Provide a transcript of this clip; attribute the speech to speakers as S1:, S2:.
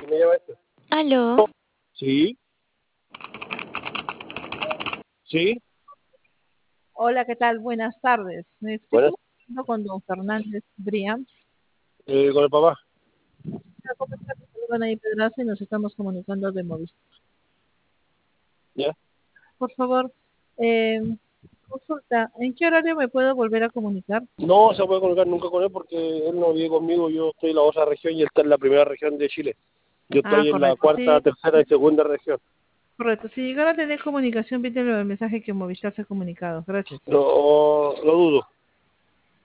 S1: me llama este.
S2: Aló,
S1: Sí, sí.
S3: Hola, ¿qué tal? Buenas tardes. Me estoy
S1: Buenas.
S3: comunicando con don Fernández Brian.
S1: Con el papá.
S3: ¿Cómo está? Te saludan ahí Pedraza y nos estamos comunicando de Movistar.
S1: ¿Ya?
S3: Por favor, consulta, ¿en qué horario me puedo volver a comunicar?
S1: No se puede colocar nunca con él porque él no vive conmigo. Yo estoy en la otra región y él está en la primera región de Chile. Yo
S3: Ah,
S1: estoy en la
S3: correcto.
S1: cuarta,
S3: Sí,
S1: tercera y segunda región.
S3: correcto. Si llegara a tener comunicación, pídeme el mensaje que Movistar se ha comunicado. Gracias.
S1: Lo dudo.